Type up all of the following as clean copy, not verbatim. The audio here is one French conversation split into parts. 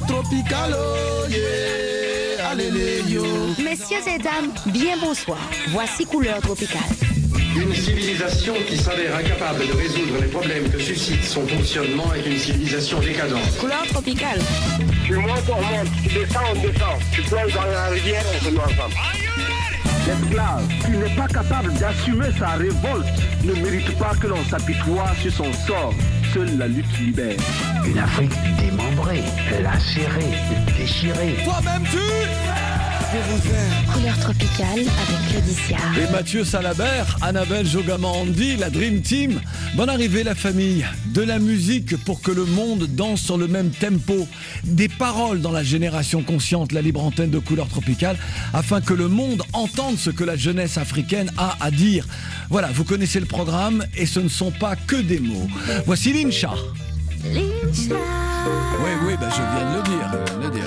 tropical, oh yeah, allez yo. Messieurs et dames, bien bonsoir. Voici Couleur Tropicale. Une civilisation qui s'avère incapable de résoudre les problèmes que suscite son fonctionnement est une civilisation décadente. Couleur Tropicale. Tu montes, on monte. Tu descends, on descend. Tu plonges dans la rivière, on se met ensemble. L'esclave qui n'est pas capable d'assumer sa révolte ne mérite pas que l'on s'apitoie sur son sort. Seule la lutte libère. Une Afrique démembrée, lacérée, déchirée. Toi-même tu Couleur Tropicale avec Claudicia. Et Mathieu Salabert, Annabelle Jogamandi, la Dream Team. Bonne arrivée la famille. De la musique pour que le monde danse sur le même tempo. Des paroles dans la génération consciente, la libre antenne de Couleur Tropicale, afin que le monde entende ce que la jeunesse africaine a à dire. Voilà, vous connaissez le programme et ce ne sont pas que des mots. Voici Lincha. Lincha. Oui, bah, je viens de le dire.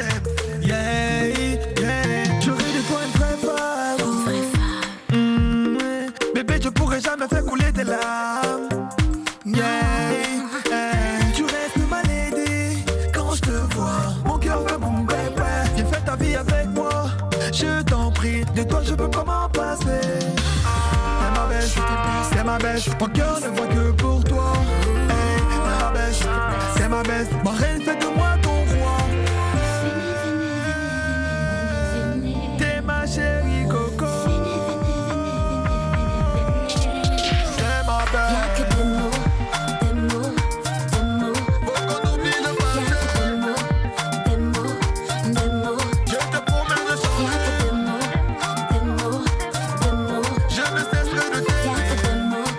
J'aurais des points très forts. Bébé, je pourrais jamais faire couler tes larmes. Tu restes ma lady quand je te vois. Mon cœur veut mon bébé. Viens faire ta vie avec moi. Je t'en prie, de toi je peux pas m'en passer. C'est ma bête, mon cœur ne voit que pour toi. Hey, ma bête, c'est ma bête. Ma reine, fais de moi ton roi. T'es ma chérie Coco. C'est ma bête. Y'a que des mots. Faut qu'on oublie le passé. Des mots. Je te promets de changer. Y'a que des mots. Je ne cesserai de t'aimer. Y'a que des mots.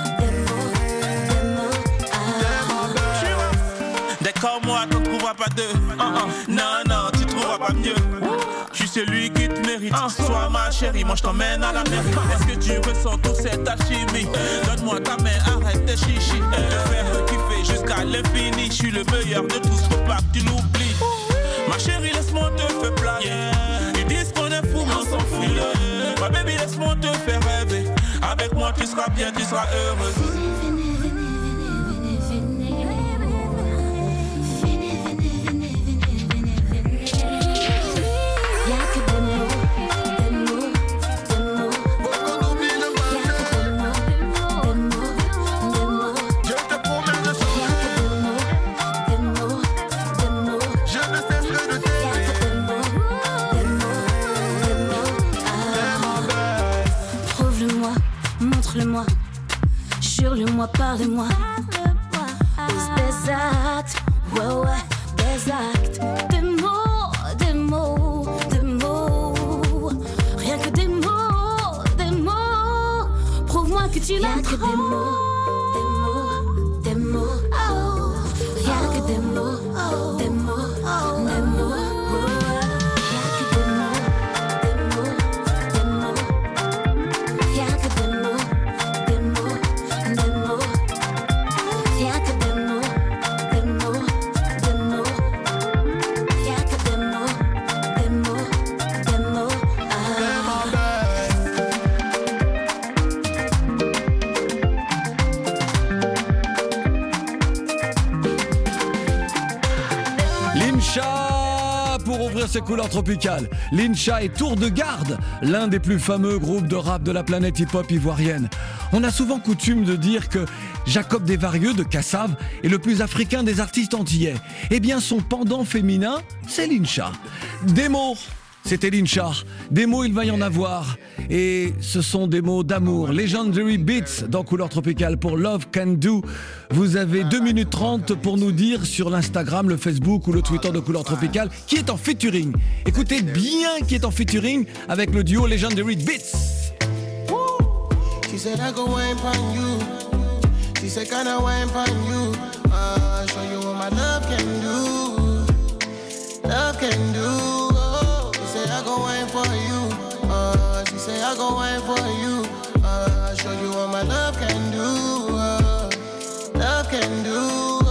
Dès comme moi, t'en trouveras pas deux. Non, tu trouveras pas mieux. Je suis celui qui te mérite. Sois ma chérie, moi je t'emmène à la mairie. Est-ce que tu ressens toute cette alchimie? Donne-moi ta main, arrête tes chichis. Te faire kiffer jusqu'à l'infini. Je suis le meilleur de tous, faut pas que tu l'oublies. Ma chérie, laisse-moi te faire planer. Ils disent qu'on est fou, mais on s'en fout. Ma baby, laisse-moi te faire rêver. Avec moi, tu seras bien, tu seras heureuse. Montre-le-moi, jure-le-moi, parle-moi. Pose des actes, ouais, des actes. Des mots, rien que des mots. Prouve-moi que tu l'as. Y'a que des mots. Y'a que des mots. Ces couleurs tropicales. Lincha et Tour de Garde, l'un des plus fameux groupes de rap de la planète hip-hop ivoirienne. On a souvent coutume de dire que Jacob Desvarieux de Cassave est le plus africain des artistes antillais. Eh bien, son pendant féminin, c'est Lincha. Des mots, c'était Lincha. Des mots, il va y en avoir. Et ce sont des mots d'amour. Legendary Beats dans Couleur Tropicale pour Love Can Do. Vous avez 2 minutes 30 pour nous dire sur l'Instagram, le Facebook ou le Twitter de Couleur Tropicale qui est en featuring. Écoutez bien qui est en featuring avec le duo Legendary Beats. She said I go wine pon you. She said can I wine pon you? Show you what my love can do. Love can do. Oh, she said I go wine for you. She said I go wine for you. Show you what my love can do. Love can do.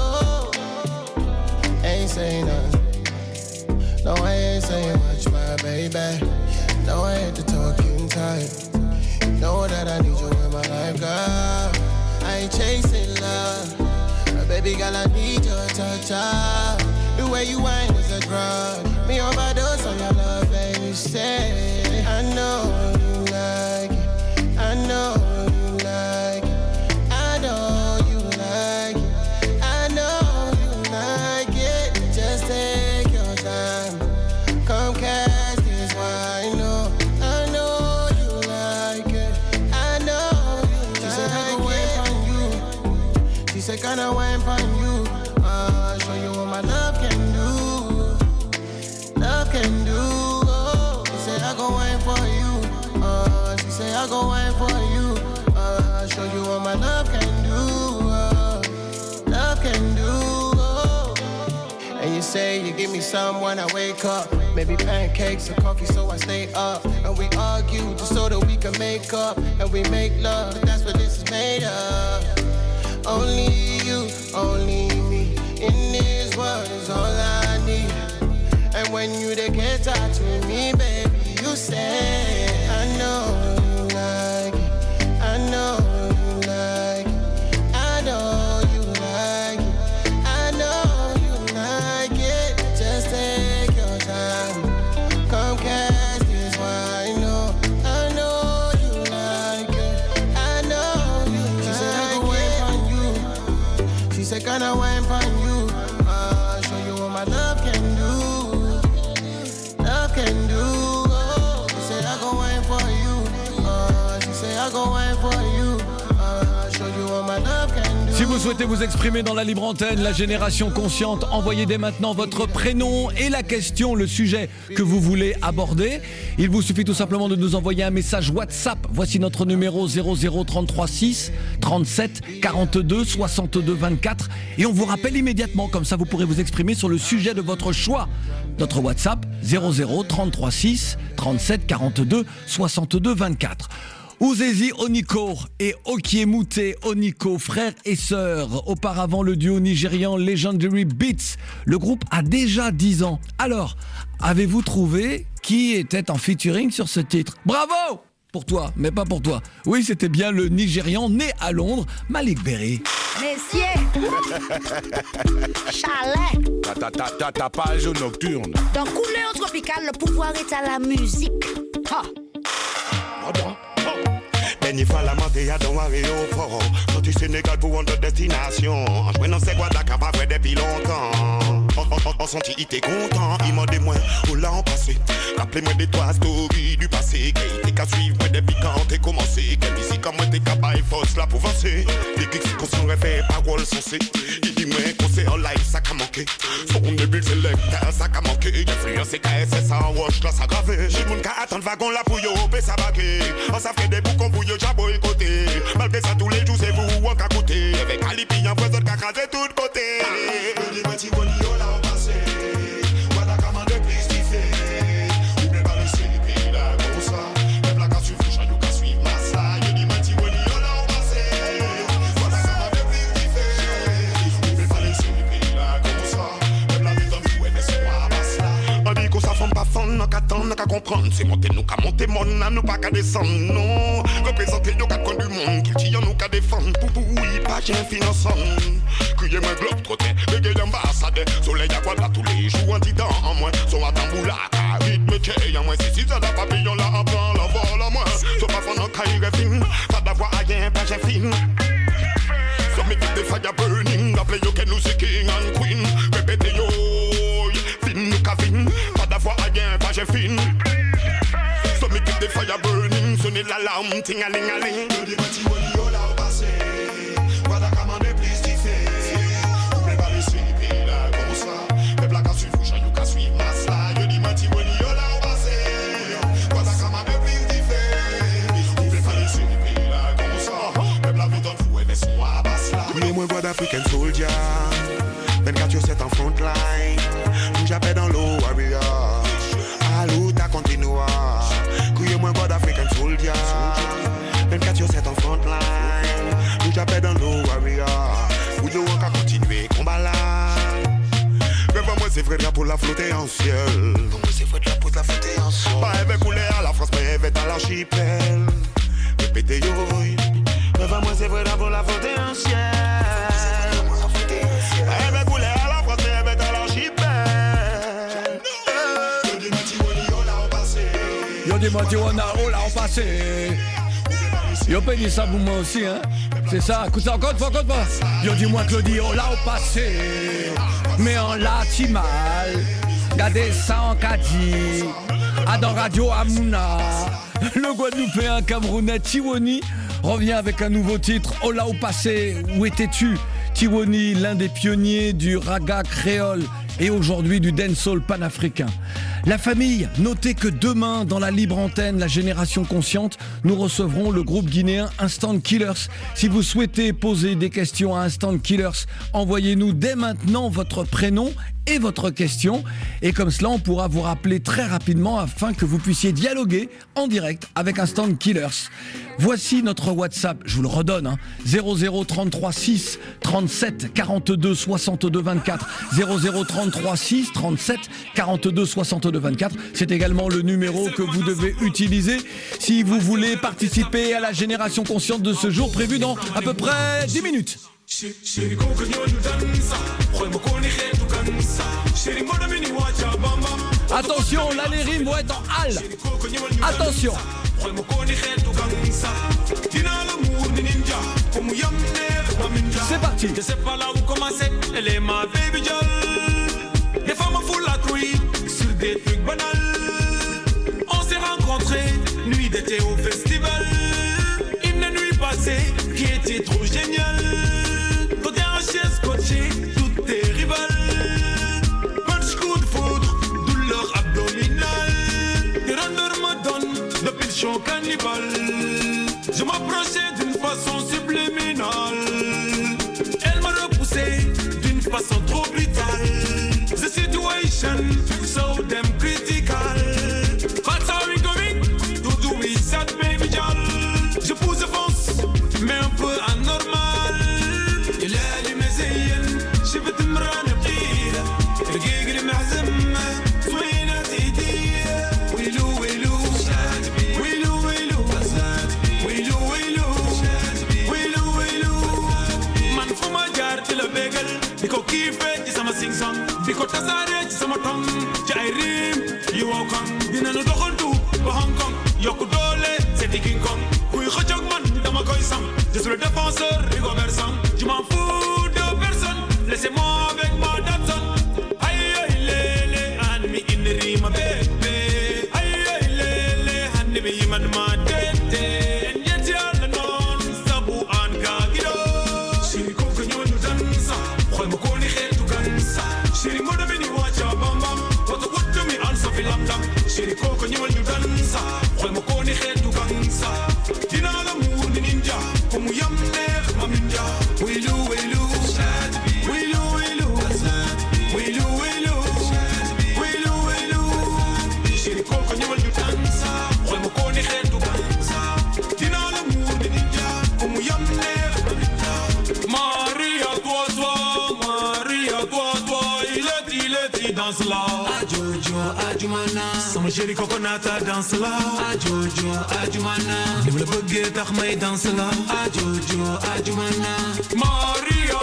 Ain't saying nothing. No, I ain't saying much, my baby. No, I ain't the talking type. Know that I need you in my life, girl. I ain't chasing love, but baby girl, I need your touch. The way you whine is a drug. Me overdose on your love, and you say, I know you like it. I know you like it. I know you like it. I know you like it. Just take your time. Come catch this wine. I know you like it. I know you like it. She said I go wine on you. She said can I wine on you? Show you what my love can do. Love can do. Oh. She said I go wine for you. She said I go wine for you. Show you what my love can do. Love can do. Oh. And you say you give me some when I wake up. Maybe pancakes or coffee so I stay up. And we argue just so that we can make up. And we make love, that's what this is made of. Only you, only me. In this world is all I need. And when you get out to me, baby, you say I know you like it. I know you like it. I know you like it. I know you like it. Just take your time. Come catch this wine. I know you like it. I know you like it. She said I go wine on you. She said can I wine on you? Show you what my love can do. Love can do. Oh. She said I go wine for you. She said I go wine for you. Show you what my love can do. Si vous souhaitez vous exprimer dans la libre antenne, la génération consciente, envoyez dès maintenant votre prénom et la question, le sujet que vous voulez aborder. Il vous suffit tout simplement de nous envoyer un message WhatsApp. Voici notre numéro 00336 37 42 62 24 et on vous rappelle immédiatement, comme ça vous pourrez vous exprimer sur le sujet de votre choix. Notre WhatsApp 00336 37 42 62 24. Ouzezi Oniko et Okiemute Oniko, frères et sœurs. Auparavant, le duo nigérian Legendary Beats. Le groupe a déjà 10 ans. Alors, avez-vous trouvé qui était en featuring sur ce titre? Bravo! Pour toi, mais pas pour toi. Oui, c'était bien le Nigérian né à Londres, Malik Berry. Messieurs, chalet. Ta page nocturne. Dans Couleur Tropicale, le pouvoir est à la musique. Ha! Benny Falamante a dans un aéroport. Sorti Sénégal pour une destination. Je ne sais quoi Dakar pas vrai depuis longtemps. En senti il était content. Il m'a dit moi où l'an passé. Rappelez-moi des trois stories du passé. Qui était qu'à suivre moi depuis quand t'es commencé. Quelle musique comme moi t'es capable force là pour avancer. Les kicks qu'on s'en rêvait parole sensée. Il dit moi concert en live ça qu'a manqué. Son début sélecteur ça qu'a manqué. Influence KSS en wash là ça gravé. J'ai mon cas attendre wagon là pour yo ça baquer. On ça fait des boucons pour yo j'ai boycotté. Malgré ça tous les jours c'est vous on qu'a coûté. Avec Alipi en présent qu'a crasé tout de côté. Les petits bonillos là au passé. Voilà comment de plus qui fait. Ou bien pas laisser les pays là comme ça. Même la casse suffit j'en qu'à suivre ma ça. Y'a des petits bonillos là au passé. Voilà comment de plus qui fait. Ou bien pas laisser les pays là comme ça. Même la vie d'en fou et c'est moi passe là. On dit qu'on s'affronte pas fond, n'a qu'à attendre, n'a qu'à comprendre. C'est monter nous qu'à monter mon âme, nous pas qu'à descendre, non. Représenter nos quatre coins du monde, qu'il tire nous qu'à défendre. Poupou, oui, pas j'ai un finançant. Crier moi globe trotter, reggae ambassadeur. Soleil à quoi là tous les jours, un titan en moins. Son à tamboula, rythme tché, en moins. Si ça n'a papillon là, en plan, la vol en moins. Son pas fond en cahier fin, pas d'avoir à rien, pas j'ai fin. So me keep the fire burning, I play you can lose the king and queen. Répétez yo, fin nous qu'à fin, pas d'avoir à rien, pas j'ai fin. So me keep the fire burning, sonner l'alarme, ting-a-ling-a-ling. Des petits bonillos là au passé, voilà comment de plus t'y fait. Oubliez pas laisser les pays là comme ça. Les blagues à suivre, j'en ai qu'à suivre ma ça. Yo dis petits bonillos là au passé, voilà comment de plus t'y fait. Oubliez pas laisser les pays là comme ça. Les blagues dans le fou et laisse-moi basse là. Couler moi voix d'African Soldier, 24/7 en front line. Nous j'appelle dans l'eau warrior. Allô ta continua. Couiller moi voix d'African Soldier, 24/7 en front line. Nous j'appelle dans l'eau warrior. Où nous on va continuer combat là. Rêve moi c'est vrai pour la flotter en ciel. Pour moi c'est vrai pour la flotter en ciel. Pas avec couler à la France mais avec dans l'archipel. Répétez yo. Rêve moi c'est vrai pour la flotter en ciel. Avec couler à la France mais avec dans l'archipel. dis-moi, Tijuana, oh là, on passé. Yo, peut dire ça pour moi aussi, hein. C'est ça, écoute ça encore une fois. Yo, dis-moi, Claudie, oh là, on passé. Mais en latimal. Gardez ça en Kadi. Dans Radio Amouna. Le Guadeloupéen camerounais Tiwoni revient avec un nouveau titre. Oh là, au passé, où étais-tu? Tiwoni, l'un des pionniers du raga créole et aujourd'hui du dancehall panafricain. La famille, notez que demain, dans la libre antenne, la génération consciente, nous recevrons le groupe guinéen Instant Killers. Si vous souhaitez poser des questions à Instant Killers, envoyez-nous dès maintenant votre prénom et votre question. Et comme cela, on pourra vous rappeler très rapidement afin que vous puissiez dialoguer en direct avec Instant Killers. Voici notre WhatsApp, je vous le redonne, 0033 6 37 42 62 24. 0033 6 37 42 62 24. C'est également le numéro que vous devez utiliser si vous voulez participer à la génération consciente de ce jour prévu dans à peu près 10 minutes. Attention, là les rimes vont être en hall. Attention. C'est parti. Je sais pas là où commencer, elle est ma baby girl. Des femmes full la truie, sur des trucs banals. On s'est rencontrés, nuit d'été au festival. Une nuit passée, qui était trop géniale. Côté un chaise scotché, toutes tes rivales. Punch coup de foudre, douleur abdominale. Tes rondeurs me donnent le pilchon cannibale. Je m'approchais d'une façon subliminale. Elle m'a repoussé d'une façon trop brutale. The situation so damn critical. But how we going to do with that baby girl? Je pousse fonce, mais un peu anormal. Il a les مزين شفت مرانة بقيلة رقيق المعزم صوينة تيدية ويلو ويلو ويلو ويلو ويلو ويلو ويلو ويلو من فما جارت لبيقل بيكو كيفة جسما سينغ سونغ بيكو تزاري جسما تونغ جاي ريم يوكم دينا ندخلتو بهونغ كونغ يوكو دولي سيدي كينغ كونغ كوي خجوك من دما كوي سام Je suis le défenseur, Rigo Bersan. Je m'en fous de personne. Laissez-moi avec ma Datsun. Aïe aïe lélé, anmi inri ma bébé. Aïe aïe lélé, anmi man ma tete. Nyeti ala non, sabu an kagido. Shiri koko nyonu dansa, khoy mo koni khetu gansa. Shiri moda mini wacha bam bam. Wata wutu mi ansa filam lam. Shiri koko nyonu dansa, khoy mo koni khetu gansa. Dina la mour ni ninja. Como yam neex ma minja wilu wilu wilu wilu wilu wilu wilu wilu Chéri koko ñëwal ñu dansa xool ma ko ni xeetu dansa dinaa la muur ni ninja como yam neex ma minja Maria toi il est danse là Ajojo ajumana sama chéri koko nata danse là Ajojo ajumana ni la bëggee tax may danse là Ajojo ajumana Maria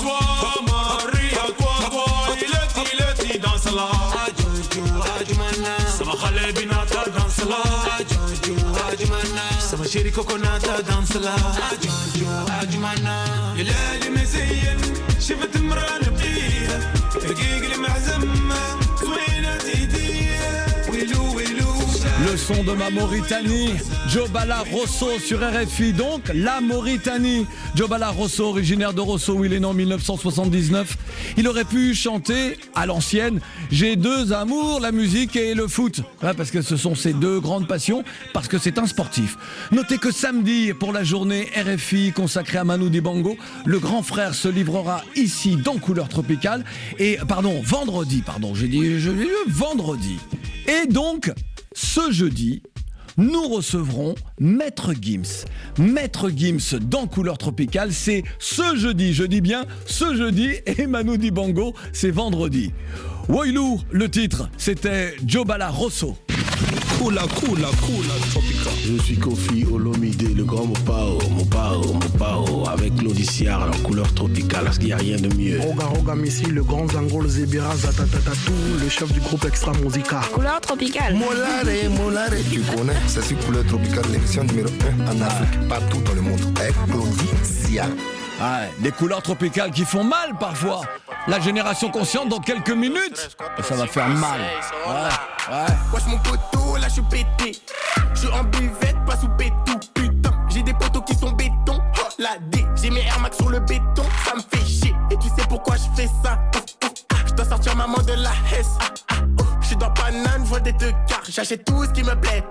toi il est danse là Ajojo ajumana sama xale bi nata danse là Ajojo ajumana sama chéri koko nata danse là Ajojo ajumana يلالي مزين شفت مرانة بقيلة رقيق لي معزمة زوينة تيدية ويلو ويلو Le son de ma Mauritanie, Djobala Rosso sur RFI. Donc, la Mauritanie. Djobala Rosso, originaire de Rosso où il est né en 1979. Il aurait pu chanter à l'ancienne « J'ai deux amours, la musique et le foot ». Ouais, parce que ce sont ses deux grandes passions, parce que c'est un sportif. Notez que samedi, pour la journée RFI consacrée à Manu Dibango, le grand frère se livrera ici dans Couleur Tropicale. Et, vendredi. Et donc, ce jeudi, nous recevrons Maître Gims. Maître Gims dans Couleur Tropicale, c'est ce jeudi, je dis bien ce jeudi, et Manu Dibango, c'est vendredi. Woilou, le titre, c'était Djobala Rosso. Cool, tropical. Je suis Kofi Olomide, le grand Mopao, avec l'Odyssea en couleur tropicale, parce qu'il n'y a rien de mieux. Oga Missi, le grand Zangol Zebira Zatatatatou, le chef du groupe Extra Musica. Couleur tropicale. Molare, tu connais, c'est sur Couleur tropicale, l'émission numéro 1 en Afrique, partout dans le monde, avec l'Odyssea. Ouais, des couleurs tropicales qui font mal parfois. La génération consciente dans quelques minutes, et ça va faire mal. Ouais. Wesh mon poteau, là je suis pété. Je suis en buvette, pas sous pétou. Putain, j'ai des poteaux qui sont béton. Oh la D, j'ai mes Air Max sur le béton. Ça me fait chier, et tu sais pourquoi je fais ça. Je dois sortir maman de la Hesse. Je suis dans Paname, je vois des deux quarts. J'achète tout ce qui me plaît,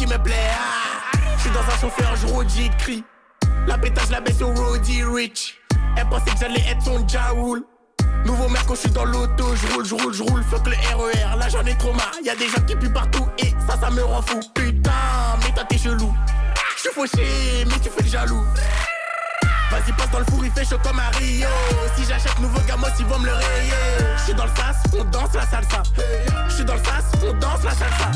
Je suis dans un chauffeur, je roule, j'écris. La pétage, la baisse au Roddy Rich. Elle pensait que j'allais être son Jaoul. Nouveau mec quand je suis dans l'auto, je roule, fuck le RER, là j'en ai trop marre. Y'a des gens qui puent partout et ça me rend fou. Putain, mais toi t'es chelou. J'suis fauché, mais tu fais le jaloux. Vas-y passe dans le four, il fait chaud comme à Rio. Si j'achète nouveau gamos, ils vont me le rayer. J'suis dans le sas, on danse la salsa. J'suis dans le sas, on danse la salsa.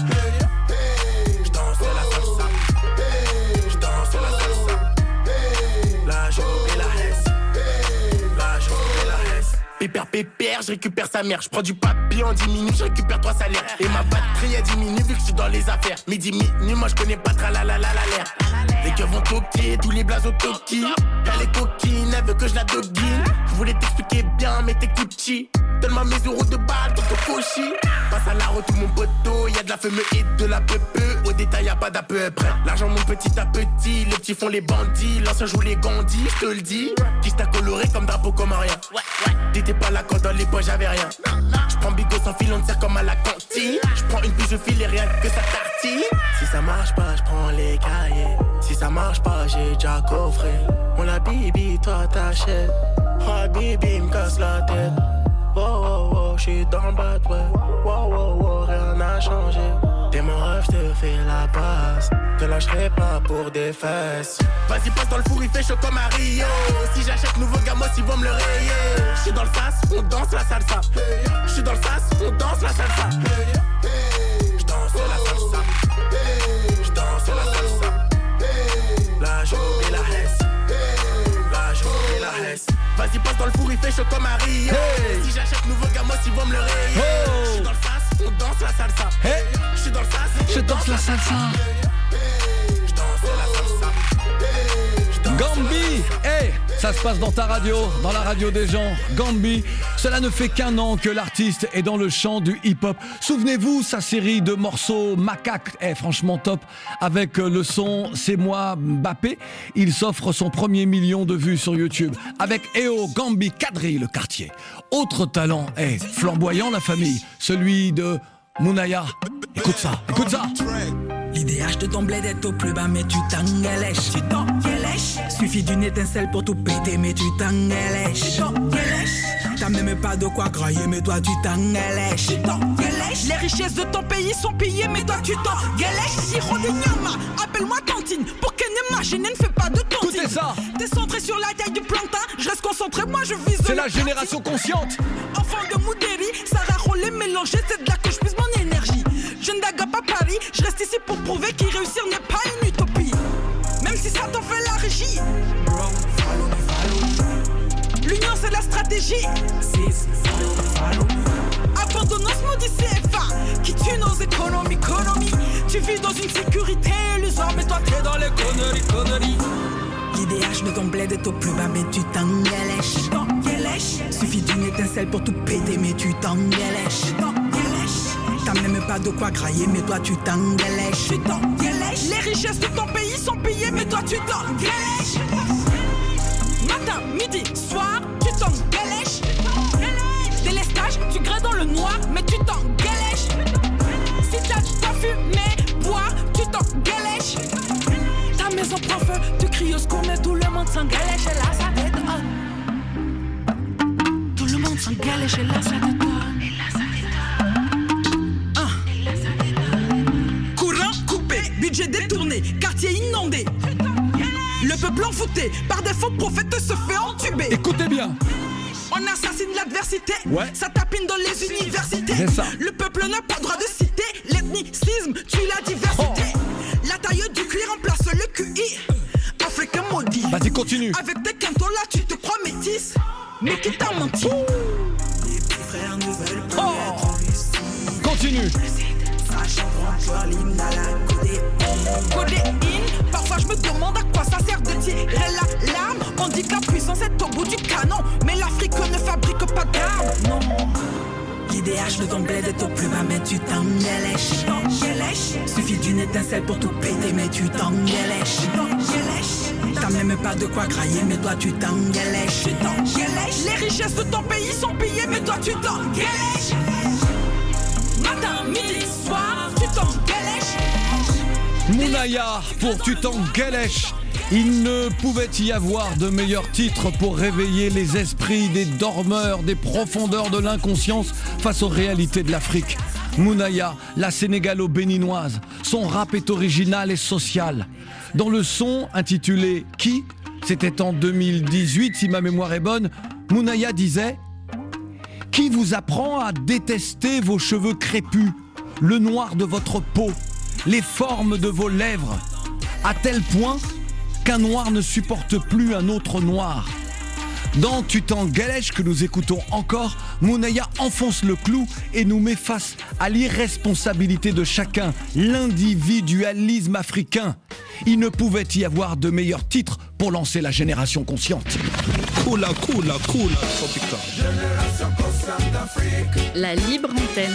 J'danse la salsa. J'danse la salsa. La joue et la Hesse. La joue et la Hesse. Pépère, je récupère sa mère. Je prends du papier en 10 minutes, je récupère 3 salaires. Et ma batterie a diminue vu que je suis dans les affaires. Midi, moi je connais pas l'air. Les keufs vont toquer, tous les blazes au toki. Elle est coquine, elle veut que je la doguine. Je voulais t'expliquer bien, mais t'écoutes chi. Donne-moi mes euros de balle, ton cochi. Passe à la route, tout mon poteau. Y'a de la fumée et de la pepe. Au détail, y'a pas d'à peu près. L'argent monte petit à petit. Les petits font les bandits. L'ancien joue les gandis, je te le dis. Qui t'a coloré comme drapeau comme rien. T'étais pas là quand dans les poches j'avais rien. J'prends bigot sans fil, on te sert comme à la cantine. J'prends une pige, je file et rien que ça tartine. Si ça marche pas, j'prends les cahiers. Si ça marche pas, j'ai déjà coffré. On la bibi, toi t'achètes. Oh bibi, me casse la tête. Oh, j'suis dans le bad, ouais. Oh, rien n'a changé. T'es mon rêve, j'te fais la passe. Te lâcherai pas pour des fesses. Vas-y, passe dans le four, il fait chaud comme à Rio. Si j'achète nouveau gamos, ils vont me le rayer. J'suis dans le sas, on danse la salsa. J'suis dans le sas, on danse la salsa. J'danse la salsa. J'danse la salsa. La joue et la Hesse. La joue et la Hesse. Vas-y passe dans le four, il fait chaud comme à Rio. Si j'achète nouveau gamos, ils vont me le rayer. J'suis dans le sas, on danse la salsa. J'suis dans le sas, je danse la salsa. J'danse la salsa. Gambi, ça se passe dans ta radio, dans la radio des gens. Gambi, cela ne fait qu'un an que l'artiste est dans le chant du hip-hop. Souvenez-vous, sa série de morceaux Macaque est franchement top. Avec le son C'est moi Mbappé, il s'offre son premier million de vues sur YouTube. Avec EO, Gambi, quadrille le quartier. Autre talent, flamboyant la famille, celui de Mounaya. Écoute ça. L'idéal de ton bled est au plus bas, mais tu t'engalèches. Suffit d'une étincelle pour tout péter, mais tu t'engalèches. T'as même pas de quoi grailler, mais toi tu t'engalèches. Les richesses de ton pays sont pillées, mais toi tu t'engalèches. Sirop de Nyama, appelle-moi Tantine. Pour qu'elle n'imagine, ne fais pas de tontine. Écoutez ça. T'es centré sur la taille du plantain, je reste concentré, moi je vise. C'est la génération consciente. Enfant de Moudéri, Sarah Rollet mélangé, c'est de là que je puise mon énergie. Je ne dague pas Paris, je reste ici pour prouver qu'y réussir n'est pas une utopie. Même si ça t'en fait la régie. L'union c'est la stratégie. Abandonnons ce maudit CFA qui tue nos économies. Tu vis dans une sécurité illusoire, mais toi t'es dans les conneries. L'idéal de ton bled est au plus bas, mais tu t'engalèches. Suffit d'une étincelle pour tout péter, mais tu t'engalèches. T'as même pas de quoi grailler, mais toi tu t'engalèches. Les richesses de ton pays sont pillées, mais toi tu t'engalèches. Matin, midi, soir, tu t'engalèches. Délestage, tu grées dans le noir, mais tu t'engalèches. Si t'as pas fumé, boire, tu t'engalèches. Ta maison prend feu, tu cries au secours, mais tout le monde s'engalèche. Et là ça détonne. Tout le monde s'engalèche, et là ça détonne. Budget détourné, quartier inondé. Le peuple envoûté par des faux prophètes se fait entuber. Écoutez bien. On assassine l'adversité, ouais. Ça tapine dans les universités. C'est ça. Le peuple n'a pas droit de citer les l'ethnicisme, tue la diversité. La taille du cuir remplace le QI. Africain maudit. Vas-y, continue. Avec tes quintos là, tu te crois métisse. Mais qui t'a menti? Les petits frères ne veulent plus être lucides. Continue. Sachant grand l'hymne à la codéine. Parfois je me demande à quoi ça sert de tirer la larme. On dit que la puissance est au bout du canon, mais l'Afrique ne fabrique pas d'armes. Non. L'IDH de ton bled est au plus bas, mais tu t'enguelèches. Suffit d'une étincelle pour tout péter, mais tu t'enguelèches. T'as même pas de quoi grailler, mais toi tu t'enguelèches. Les richesses de ton pays sont pillées, mais toi tu t'enguelèches. Matin, midi, soir, tu t'enguelèches. Mounaya pour Tu t'enguelèches. Il ne pouvait y avoir de meilleur titre pour réveiller les esprits des dormeurs, des profondeurs de l'inconscience face aux réalités de l'Afrique. Mounaya, la sénégalo-béninoise, son rap est original et social. Dans le son intitulé « Qui ?», c'était en 2018 si ma mémoire est bonne, Mounaya disait « Qui vous apprend à détester vos cheveux crépus, le noir de votre peau, les formes de vos lèvres, à tel point qu'un noir ne supporte plus un autre noir ». Dans Tu t'enguelèches que nous écoutons encore, Mounaya enfonce le clou et nous met face à l'irresponsabilité de chacun, l'individualisme africain. Il ne pouvait y avoir de meilleur titre pour lancer la génération consciente. Cool, Génération consciente d'Afrique. La libre antenne.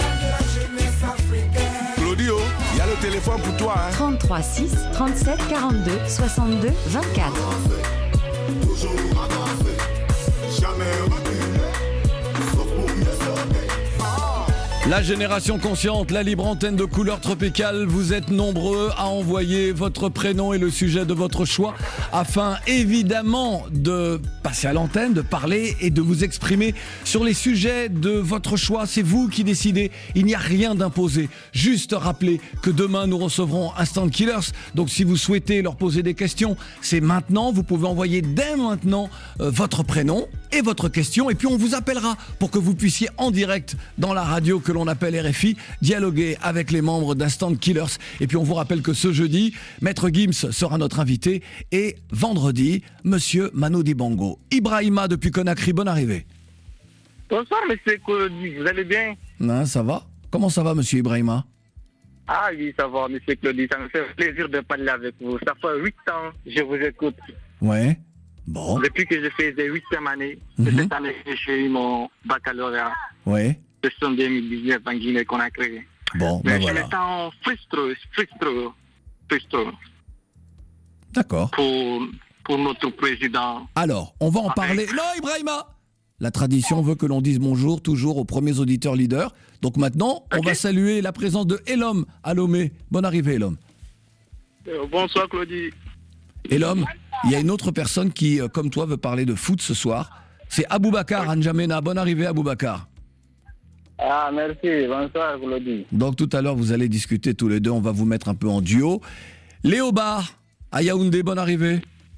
Claudio, il y a le téléphone pour toi. 33 6 37 42 62 24. Toujours avancer, jamais reculer, sauf pour mieux sauter. La génération consciente, la libre antenne de Couleur Tropicale, vous êtes nombreux à envoyer votre prénom et le sujet de votre choix afin évidemment de passer à l'antenne, de parler et de vous exprimer sur les sujets de votre choix. C'est vous qui décidez, il n'y a rien d'imposé. Juste rappeler que demain nous recevrons Instant Killers, donc si vous souhaitez leur poser des questions, c'est maintenant, vous pouvez envoyer dès maintenant votre prénom et votre question et puis on vous appellera pour que vous puissiez en direct dans la radio que l'on appelle RFI, dialoguer avec les membres d'Instant Killers. Et puis on vous rappelle que ce jeudi, Maître Gims sera notre invité et vendredi, Monsieur Manu Dibango. Ibrahima depuis Conakry, bonne arrivée. Bonsoir Monsieur Claudie, vous allez bien? Non, ça va? Comment ça va Monsieur Ibrahima? Ah oui, ça va Monsieur Claudie, ça me fait plaisir de parler avec vous. Ça fait 8 ans que je vous écoute. Ouais. Bon. Depuis que je faisais 8e année, cette année j'ai eu mon baccalauréat. Ouais. En 2019 en Guinée-Conakry. Bon, mais ben je voilà. me sens frustré. D'accord. Pour notre président. Alors, on va en parler. Non, Ibrahima! La tradition veut que l'on dise bonjour toujours aux premiers auditeurs leaders. Donc maintenant, on va saluer la présence de Elom à Lomé. Bonne arrivée, Elom. Bonsoir, Claudie. Elom, il y a une autre personne qui, comme toi, veut parler de foot ce soir. C'est Aboubakar Anjamena. Bonne arrivée, Aboubakar. Ah, merci. Bonsoir, Claudie. Donc tout à l'heure, vous allez discuter tous les deux. On va vous mettre un peu en duo. Léobar, à Yaoundé, bonne arrivée.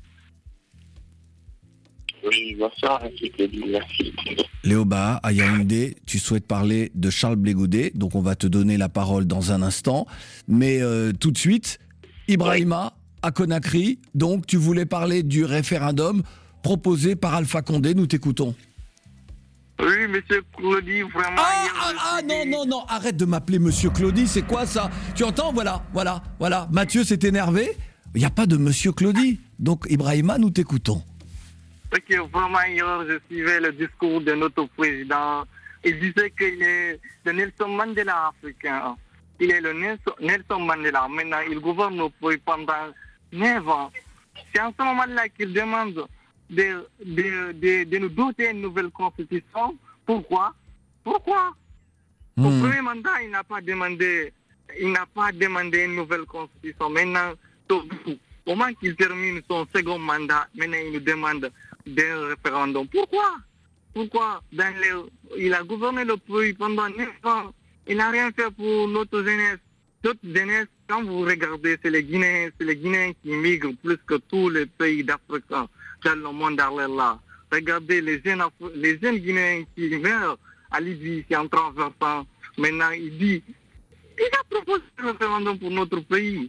Oui, bonsoir, monsieur Claudie, merci. Léobar, à Yaoundé, tu souhaites parler de Charles Blé Goudé. Donc on va te donner la parole dans un instant. Mais tout de suite, Ibrahima, à Conakry. Donc tu voulais parler du référendum proposé par Alpha Condé. Nous t'écoutons. Oui, monsieur Claudie, vraiment... Non, arrête de m'appeler monsieur Claudie, c'est quoi ça? Tu entends? Voilà. Mathieu s'est énervé, il n'y a pas de monsieur Claudie. Donc, Ibrahima, nous t'écoutons. Ok, vraiment, hier, je suivais le discours de notre président. Il disait qu'il est le Nelson Mandela africain. Il est le Nelson Mandela. Maintenant, il gouverne nos pays pendant 9 ans. C'est en ce moment-là qu'il demande de nous doter d'une nouvelle constitution. Pourquoi? Au premier mandat, il n'a pas demandé une nouvelle constitution. Maintenant, au moment qu'il termine son second mandat, maintenant il nous demande d'un référendum. Pourquoi? Il a gouverné le pays pendant 9 ans. Il n'a rien fait pour notre jeunesse. Notre jeunesse, quand vous regardez, c'est les Guinéens qui migrent plus que tous les pays d'Afrique dans le monde là. Regardez les jeunes Guinéens qui meurent à Libye, c'est en traversant. Maintenant, il dit Il a proposé le référendum pour notre pays.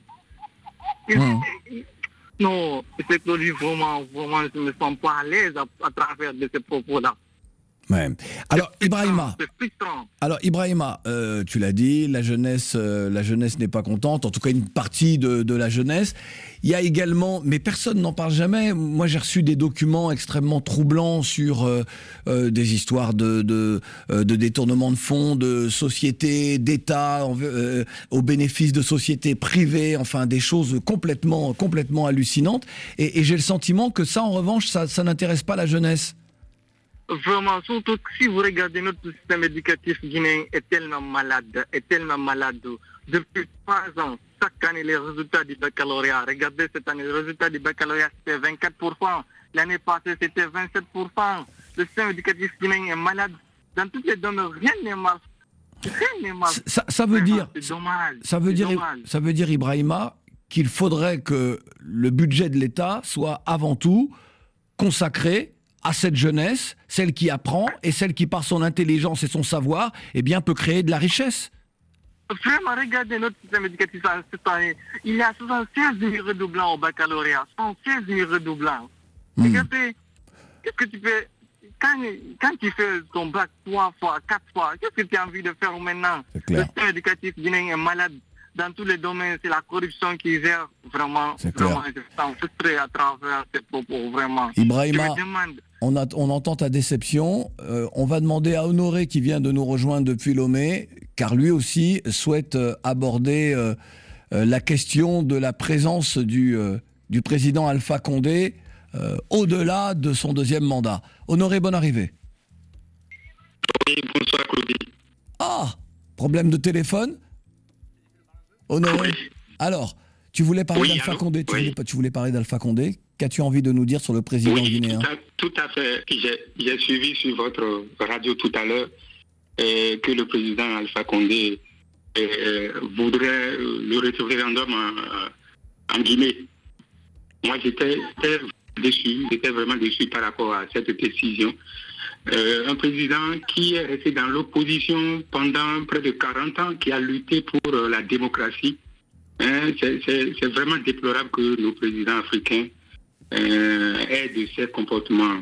Non, c'est que lui, vraiment, je ne me sens pas à l'aise à travers de ces propos-là. Ouais. Alors Ibrahima, c'est tu l'as dit, la jeunesse n'est pas contente, en tout cas une partie de la jeunesse. Il y a également, mais personne n'en parle jamais. Moi, j'ai reçu des documents extrêmement troublants sur des histoires de détournement de fonds, de sociétés, d'État au bénéfice de sociétés privées, enfin des choses complètement hallucinantes. Et j'ai le sentiment que ça, en revanche, ça n'intéresse pas la jeunesse. Vraiment, surtout si vous regardez notre système éducatif guinéen est tellement malade. Depuis 3 ans, chaque année, les résultats du baccalauréat, regardez cette année, les résultats du baccalauréat, c'était 24%. L'année passée, c'était 27%. Le système éducatif guinéen est malade. Dans tous les domaines, rien n'est mal. Ça veut dire, Ibrahima, qu'il faudrait que le budget de l'État soit avant tout consacré à cette jeunesse, celle qui apprend et celle qui, par son intelligence et son savoir, eh bien, peut créer de la richesse. Vraiment, regardez notre système éducatif cette année. Il y a 76 000 redoublants au baccalauréat. 76 000 redoublants. Regardez, qu'est-ce que tu fais quand tu fais ton bac 3 fois, 4 fois, qu'est-ce que tu as envie de faire maintenant? Le système éducatif guinéen est malade. Dans tous les domaines, c'est la corruption qui gère vraiment. Je sens frustré à travers ces propos, vraiment. Ibrahima, on entend ta déception. On va demander à Honoré, qui vient de nous rejoindre depuis Lomé, car lui aussi souhaite aborder la question de la présence du président Alpha Condé au-delà de son 2e mandat. Honoré, bonne arrivée. Oui, bonsoir Claudie. Ah, problème de téléphone? Honoré. Oui. Alors, tu voulais parler d'Alpha Condé. Tu voulais parler d'Alpha Condé. Qu'as-tu envie de nous dire sur le président guinéen? Tout à fait. J'ai suivi sur votre radio tout à l'heure que le président Alpha Condé voudrait le référendum en Guinée. Moi, j'étais vraiment déçu par rapport à cette décision. Un président qui est resté dans l'opposition pendant près de 40 ans, qui a lutté pour la démocratie. C'est vraiment déplorable que nos présidents africains aient de ces comportements.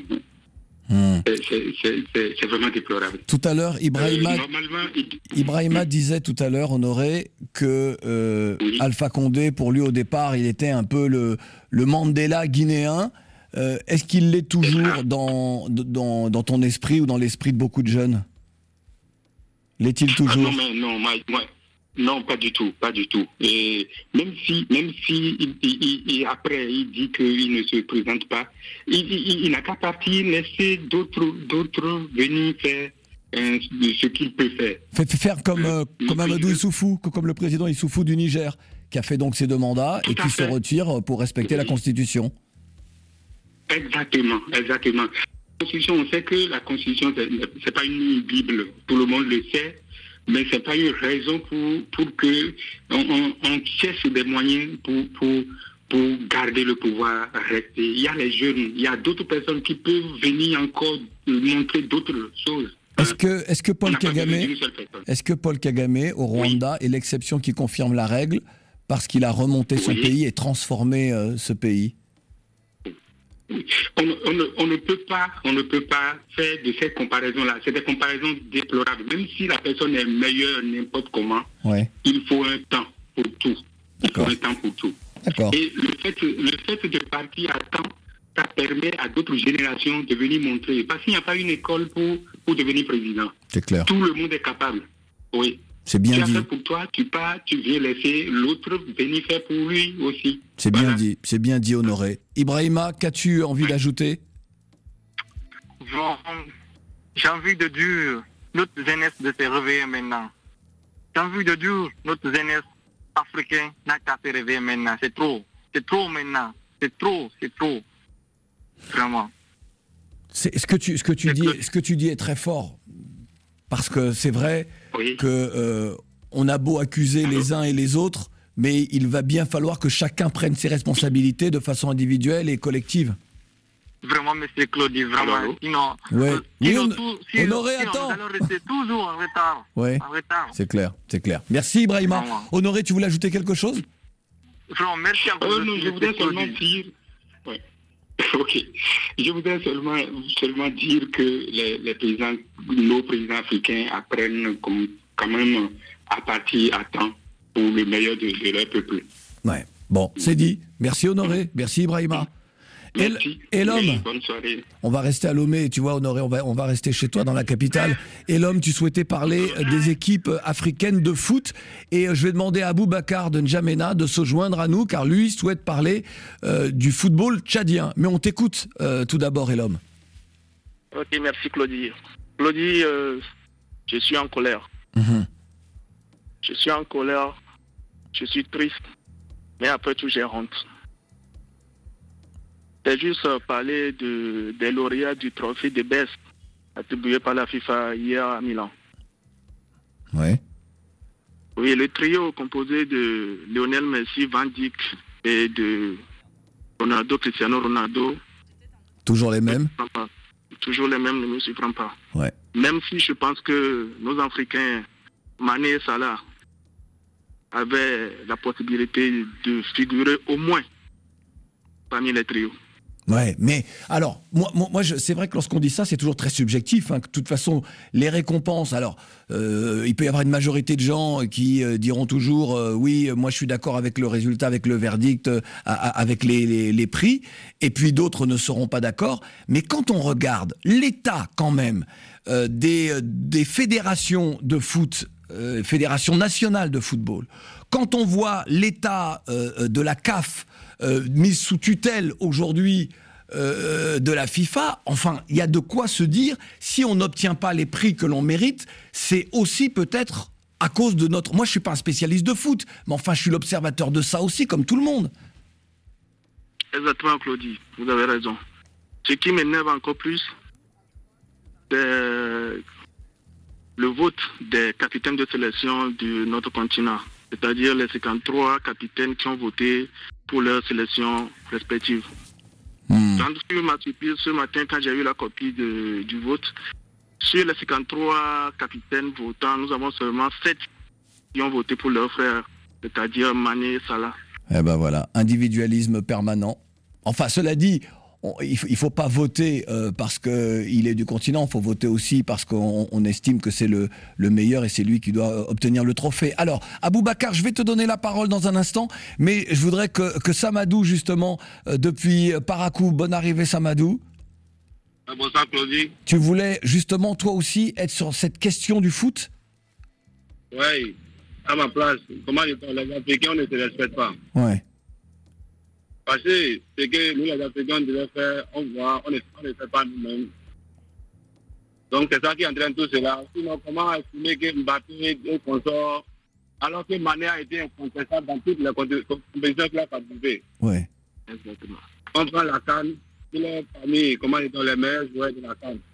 C'est vraiment déplorable. Tout à l'heure, Ibrahima disait tout à l'heure, Honoré, que Alpha Condé, pour lui au départ, il était un peu le Mandela guinéen. Est-ce qu'il l'est toujours dans ton esprit ou dans l'esprit de beaucoup de jeunes? L'est-il toujours? Non, pas du tout. Et même si après il dit qu'il ne se présente pas, il n'a qu'à partir, laisser d'autres venir faire ce qu'il peut faire. Faire comme Amadou Issoufou, comme le président Issoufou du Niger, qui a fait donc ses 2 mandats et qui se retire pour respecter la Constitution. Exactement. La Constitution, on sait que la Constitution, c'est pas une Bible, tout le monde le sait, mais c'est pas une raison pour que on cherche des moyens pour garder le pouvoir rester. Il y a les jeunes, il y a d'autres personnes qui peuvent venir encore montrer d'autres choses. Est-ce que Paul Kagame au Rwanda est l'exception qui confirme la règle parce qu'il a remonté son pays et transformé ce pays? On ne peut pas faire de ces comparaisons-là. C'est des comparaisons déplorables. Même si la personne est meilleure n'importe comment, il faut un temps pour tout. Et le fait de partir à temps, ça permet à d'autres générations de venir montrer. Parce qu'il n'y a pas une école pour devenir président. C'est clair. Tout le monde est capable. Oui. C'est bien dit. Tu as fait pour toi, tu pars, tu viens laisser l'autre venir faire pour lui aussi. C'est bien dit, Honoré. Ibrahima, qu'as-tu envie d'ajouter? J'ai envie de dire, notre jeunesse de se réveiller maintenant. J'ai envie de dire, notre jeunesse africaine n'a qu'à se réveiller maintenant. C'est trop maintenant. C'est trop. Vraiment. Ce que tu dis est très fort. Parce que c'est vrai que on a beau accuser les uns et les autres, mais il va bien falloir que chacun prenne ses responsabilités de façon individuelle et collective. Vraiment, monsieur Claudie, vraiment. Sinon, Ouais. sinon, Honoré, attends. nous allons rester toujours en retard. Ouais. En retard. C'est clair, c'est clair. Merci Ibrahima. Honoré, tu voulais ajouter quelque chose? Vraiment, merci à vous. Non, je voudrais seulement dire... Ouais. Ok. Je voudrais seulement dire que les présidents, nos présidents africains apprennent quand même à partir à temps pour le meilleur de leur peuple. Ouais. Bon, c'est dit. Merci Honoré. Merci Ibrahima. Merci. Et l'homme, Bonne soirée. on va rester à Lomé, tu vois Honoré, on va rester chez toi dans la capitale. Et l'homme, tu souhaitais parler des équipes africaines de foot. Et je vais demander à Aboubacar de N'Djamena de se joindre à nous, car lui souhaite parler du football tchadien. Mais on t'écoute tout d'abord, et l'homme. Ok, merci Claudie. Claudie, je suis en colère. Je suis en colère, je suis triste, mais après tout j'ai honte. C'est juste parler des lauréats du trophée de Best attribué par la FIFA hier à Milan. Ouais. Oui, le trio composé de Lionel Messi, Van Dijk et de Cristiano Ronaldo. Toujours les mêmes? Toujours les mêmes, ne me suivront pas. Ouais. Même si je pense que nos Africains, Mané et Salah, avaient la possibilité de figurer au moins parmi les trios. Ouais, mais alors, moi c'est vrai que lorsqu'on dit ça, c'est toujours très subjectif. Hein, que de toute façon, les récompenses, alors, il peut y avoir une majorité de gens qui diront toujours oui, moi je suis d'accord avec le résultat, avec le verdict, avec les prix, et puis d'autres ne seront pas d'accord. Mais quand on regarde l'état quand même des fédérations de foot, fédération nationale de football, quand on voit l'état de la CAF, mise sous tutelle aujourd'hui de la FIFA, enfin, il y a de quoi se dire, si on n'obtient pas les prix que l'on mérite, c'est aussi peut-être à cause de notre... Moi, je ne suis pas un spécialiste de foot, mais enfin, je suis l'observateur de ça aussi, comme tout le monde. Exactement, Claudie, vous avez raison. Ce qui m'énerve encore plus, c'est le vote des capitaines de sélection de notre continent, c'est-à-dire les 53 capitaines qui ont voté pour leurs sélections respectives. Dans ma surprise ce matin, quand j'ai eu la copie du vote, sur les 53 capitaines votants, nous avons seulement 7 qui ont voté pour leurs frères, c'est-à-dire Mané et Salah. Eh ben voilà, individualisme permanent. Enfin, cela dit, il ne faut pas voter parce qu'il est du continent, il faut voter aussi parce qu'on estime que c'est le meilleur et c'est lui qui doit obtenir le trophée. Alors, Aboubacar, je vais te donner la parole dans un instant, mais je voudrais que Samadou, justement, depuis Parakou, bonne arrivée Samadou. Bonsoir Claudie. Tu voulais justement, toi aussi, être sur cette question du foot? Oui, à ma place. Comment les Africains, on ne se respecte pas. Ouais. Parce que ce que nous, les Africains, devons faire, on voit, on ne fait pas nous-mêmes. Donc, c'est ça qui entraîne tout cela. Sinon, comment estimer que Mbappé est consort, alors que Mané a été incontestable dans toutes les compétitions qu'il a participé? Oui. Exactement. On prend la CAN, il est parmi, comment ils sont les meilleurs joueurs de la CAN.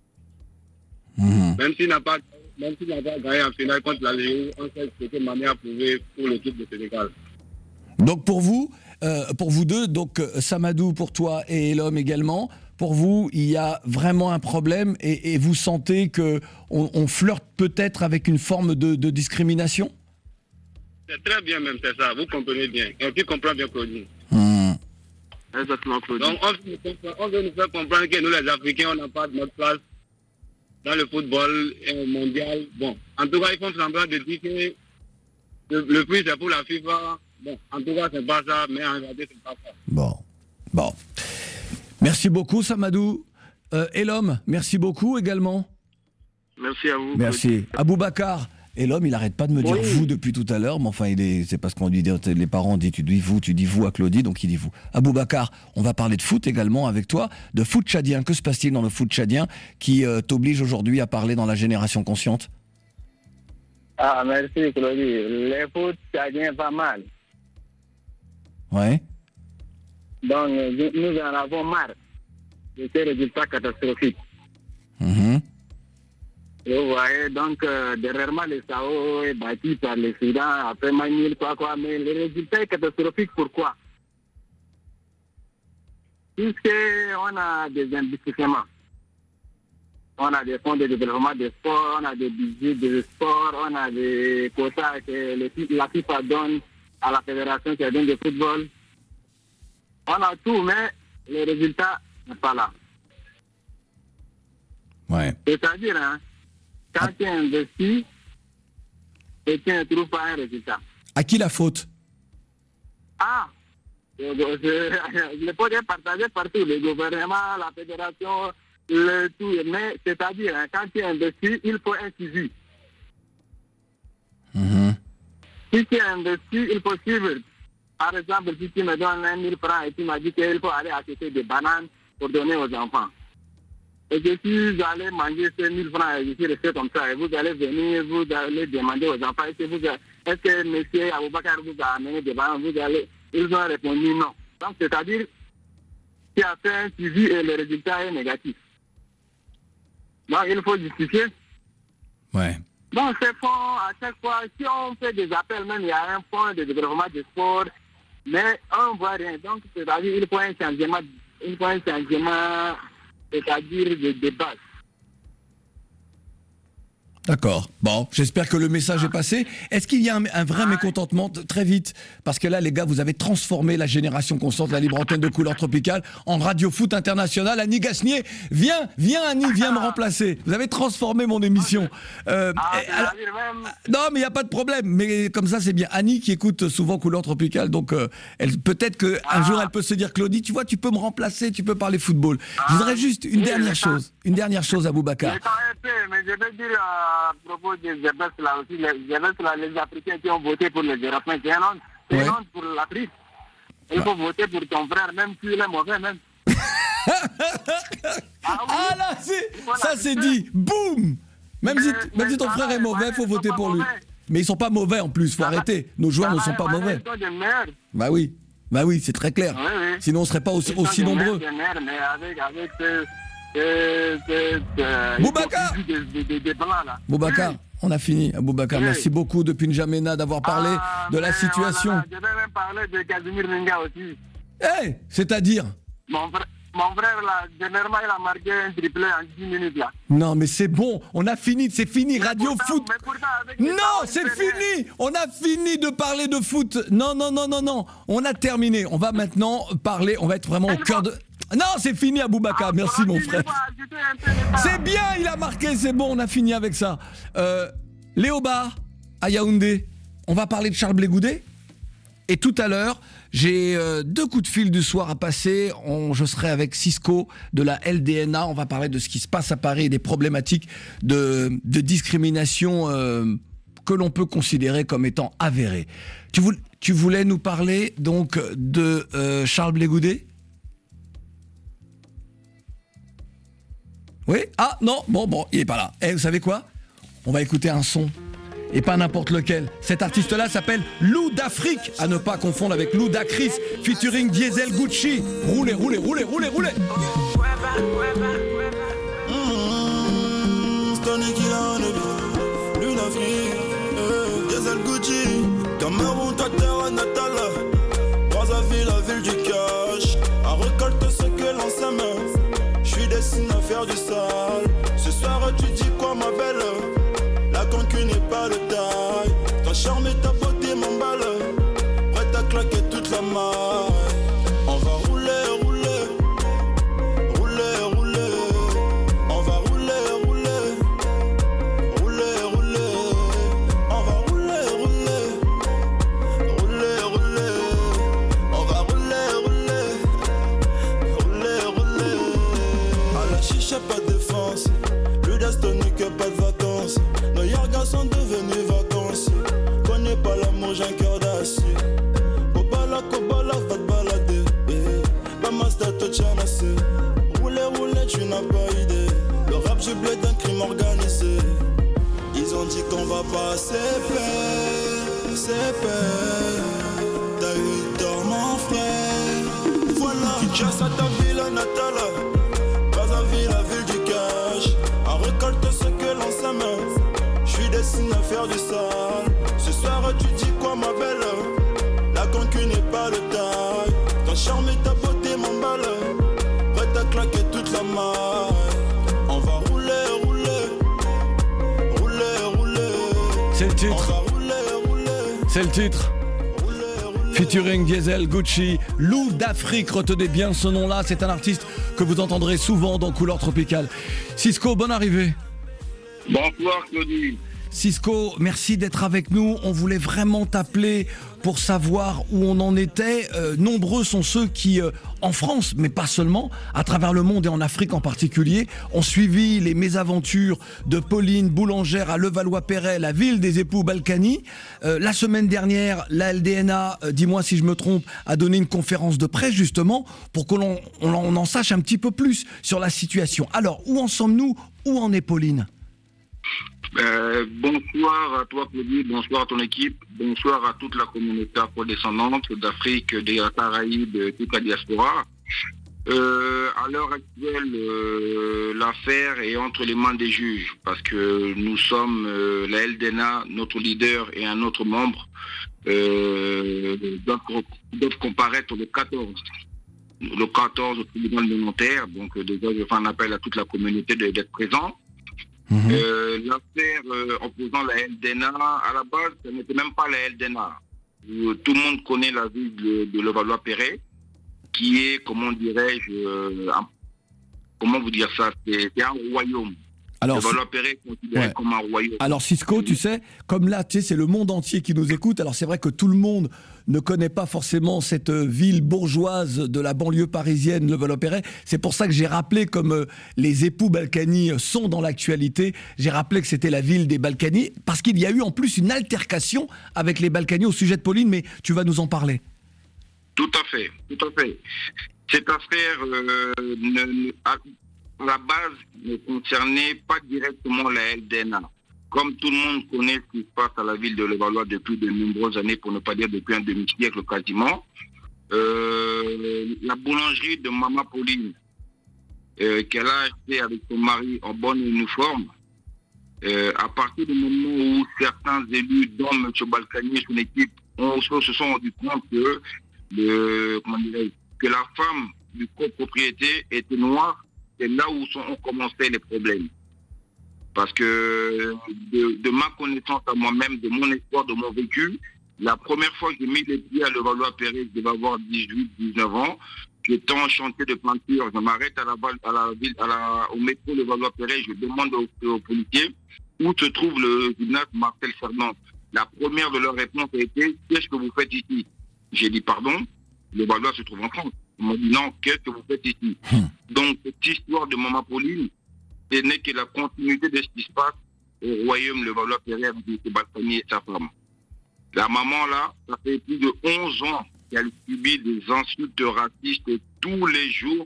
Même s'il n'a pas gagné en finale contre l'Algérie, on sait ce que Mané a prouvé pour l'équipe de Sénégal. Donc, pour vous deux, donc Samadou pour toi et l'homme également, pour vous, il y a vraiment un problème et vous sentez qu'on flirte peut-être avec une forme de discrimination? C'est très bien même, c'est ça, vous comprenez bien. Et puis comprend bien Claudie. Exactement, Claudie. Donc on veut nous faire comprendre que nous les Africains, on n'a pas de notre place dans le football mondial. Bon, en tout cas, ils font semblant de dire que le prix c'est pour la FIFA. Bon, en tout cas, c'est pas ça, mais en réalité, c'est pas ça. Bon. Merci beaucoup, Samadou. Et l'homme, merci beaucoup également. Merci à vous. Merci. Aboubacar, et l'homme, il n'arrête pas de me dire vous depuis tout à l'heure, mais enfin, c'est parce qu'on dit, les parents disent tu dis vous à Claudie, donc il dit vous. Aboubacar, on va parler de foot également avec toi, de foot tchadien. Que se passe-t-il dans le foot tchadien qui t'oblige aujourd'hui à parler dans la génération consciente? Ah, merci Claudie. Le foot tchadien pas mal. Ouais. Donc, nous en avons marre de ces résultats catastrophiques. Et vous voyez, donc, derrière le Sao est bâti par les Soudan, après Manil, quoi, mais le résultat est catastrophique. Pourquoi? puisqu'on a des investissements. On a des fonds de développement des sports, on a des budgets de sport, on a des quotas que la FIFA donne à la fédération qui donne de football. On a tout, mais le résultat n'est pas là. Ouais. C'est-à-dire, quand tu investis et tu ne trouves pas un résultat. À qui la faute? Le pot est partagé partout, le gouvernement, la fédération, le tout. Mais c'est-à-dire, quand tu investis, il faut un suivi. Si tu investis, il faut suivre. Par exemple, si tu me donnes 1 000 francs et tu m'as dit qu'il faut aller acheter des bananes pour donner aux enfants. Et que si vous allez manger ces 1 000 francs et je suis resté comme ça, et vous allez venir, vous allez demander aux enfants, est-ce que monsieur Aboubakar vous a amené des bananes, ils ont répondu non. Donc, c'est-à-dire, tu as fait un suivi et le résultat est négatif. Donc, il faut justifier. Ouais. Donc, ces fonds, à chaque fois, si on fait des appels, même il y a un fonds de développement du sport, mais on ne voit rien. Donc, c'est-à-dire, il faut un changement, c'est-à-dire de base. D'accord. Bon, j'espère que le message est passé. Est-ce qu'il y a un vrai mécontentement très vite? Parce que là, les gars, vous avez transformé la génération constante, la libre antenne de Couleur Tropicale, en radio foot international. Annie Gasnier, viens Annie, viens me remplacer. Vous avez transformé mon émission. Non, mais il n'y a pas de problème. Mais comme ça, c'est bien. Annie qui écoute souvent Couleur Tropicale, donc peut-être qu'un jour, elle peut se dire, Claudie, tu vois, tu peux me remplacer, tu peux parler football. Je voudrais juste une dernière chose à Boubacar. Mais je vais dire à propos des Zébès là aussi, les Africains qui ont voté pour les Européens, c'est un honte pour l'Afrique. Il faut voter pour ton frère, même s'il est mauvais, même. Là, ça c'est dit, boum. Même si ton frère est mauvais, il faut voter pour lui. Mais ils sont pas mauvais en plus, faut arrêter. Nos joueurs ne sont pas mauvais. Bah oui, c'est très clair. Sinon on serait pas aussi nombreux. Boubacar, on a fini. Boubacar, merci beaucoup depuis N'Djamena d'avoir parlé de la situation. Je vais même parler de Casimir Menga aussi. C'est-à-dire mon frère, là, dernièrement, il a marqué un triplé en 10 minutes, là. Non, mais c'est bon, on a fini, c'est fini, Radio Foot. Non, c'est fini, on a fini de parler de foot. Non, on a terminé. On va maintenant parler, on va être vraiment au cœur de... Non, c'est fini, Aboubacar, merci mon frère. C'est bien, il a marqué, c'est bon, on a fini avec ça. Léoba, à Yaoundé, on va parler de Charles Blé Goudé. Et tout à l'heure, j'ai 2 coups de fil du soir à passer. Je serai avec Cisco de la LDNA. On va parler de ce qui se passe à Paris et des problématiques de discrimination que l'on peut considérer comme étant avérées. Tu voulais nous parler donc de Charles Blé Goudé ? Oui ? Ah non, bon, il est pas là. Vous savez quoi ? On va écouter un son. Et pas n'importe lequel. Cet artiste-là s'appelle Lou d'Afrique, à ne pas confondre avec Lou Dacris, featuring Diesel Gucci. Roulez. Stony qui l'a enlevé, Lou d'Afrique, Diesel Gucci, Cameroun, ta terre natale, Brazzaville, la ville du cash, à récolter ce que l'on sème. J'suis destiné à faire du sale. Ce soir tu dis quoi ma belle? La concu n'est pas de taille. Ta charme et ta beauté m'emballent. Prête à claquer toute la maille. On va rouler. On va rouler. On va rouler. On va rouler. À la chicha pas de défense. Plus d'astonique pas de vacances. Nos yargas sont devenus vacances. Connais pas l'amour, j'ai un cœur d'acier. Kobala, va te balader. Pas master, te tiens assez. Rouler, tu n'as pas idée. Le rap, j'ai blé d'un crime organisé. Ils ont dit qu'on va pas c'est paix. T'as eu tort, mon frère. Voilà, tu chasses à ta ville natale. Brazzaville, la ville du cash. À récolter ce que l'on sème. J'suis destiné à faire du sale. Ce soir tu dis quoi ma belle? La concu n'est pas de taille. Ton charme et ta beauté m'emballent. titre. C'est le titre. Featuring Diesel, Gucci, Loup d'Afrique, retenez bien ce nom-là, c'est un artiste que vous entendrez souvent dans Couleur Tropicale. Cisco, bonne arrivée. Bonsoir Claudie. Cisco, merci d'être avec nous. On voulait vraiment t'appeler pour savoir où on en était. Nombreux sont ceux qui, en France, mais pas seulement, à travers le monde et en Afrique en particulier, ont suivi les mésaventures de Pauline, boulangère à Levallois-Perret, la ville des époux Balkany. La semaine dernière, la LDNA, dis-moi si je me trompe, a donné une conférence de presse justement pour qu'on en sache un petit peu plus sur la situation. Alors, où en sommes-nous? Où en est Pauline? Bonsoir à toi Claudie, bonsoir à ton équipe, bonsoir à toute la communauté afro-descendante d'Afrique, des Caraïbes, de toute la diaspora. À l'heure actuelle, l'affaire est entre les mains des juges parce que nous sommes, la LDNA, notre leader et un autre membre doivent comparaître le 14. Le 14 au tribunal de Nanterre, donc déjà je fais un appel à toute la communauté d'être présent. L'affaire opposant la LDNA, à la base, ce n'était même pas la LDNA. Tout le monde connaît la ville de Levallois-Perret, qui est, comment dirais-je, comment vous dire ça, c'est un royaume. Alors, Levallois-Perret est considéré comme un royaume. Alors Cisco, tu sais, comme là, tu sais, c'est le monde entier qui nous écoute. Alors c'est vrai que tout le monde ne connaît pas forcément cette ville bourgeoise de la banlieue parisienne, Levallois-Perret. C'est pour ça que j'ai rappelé, comme les époux Balkany sont dans l'actualité, j'ai rappelé que c'était la ville des Balkany, parce qu'il y a eu en plus une altercation avec les Balkany au sujet de Pauline, mais tu vas nous en parler. Tout à fait, tout à fait. Cette affaire à la base ne concernait pas directement la LDNA. Comme tout le monde connaît ce qui se passe à la ville de Levallois depuis de nombreuses années, pour ne pas dire depuis un demi-siècle quasiment, la boulangerie de Maman Pauline, qu'elle a achetée avec son mari en bonne uniforme, à partir du moment où certains élus, dont M. Balkany et son équipe, se sont rendus compte que, que la femme du copropriété était noire, c'est là où ont commencé les problèmes. Parce que de ma connaissance à moi-même, de mon espoir, de mon vécu, la première fois que j'ai mis les pieds à Levallois-Perret, je devais avoir 18-19 ans, j'étais en chantier de peinture, je m'arrête au métro Levallois-Perret, je demande aux policiers où se trouve le gymnase Marcel Fernand. La première de leurs réponses a été « Qu'est-ce que vous faites ici ?» J'ai dit « Pardon, Levallois se trouve en France. » Ils m'ont dit « Non, qu'est-ce que vous faites ici ?» Donc, cette histoire de Maman Pauline, ce n'est que la continuité de ce qui se passe au royaume Levallois-Perret avec M. Balkany et sa femme. La maman, là, ça fait plus de 11 ans qu'elle subit des insultes racistes tous les jours.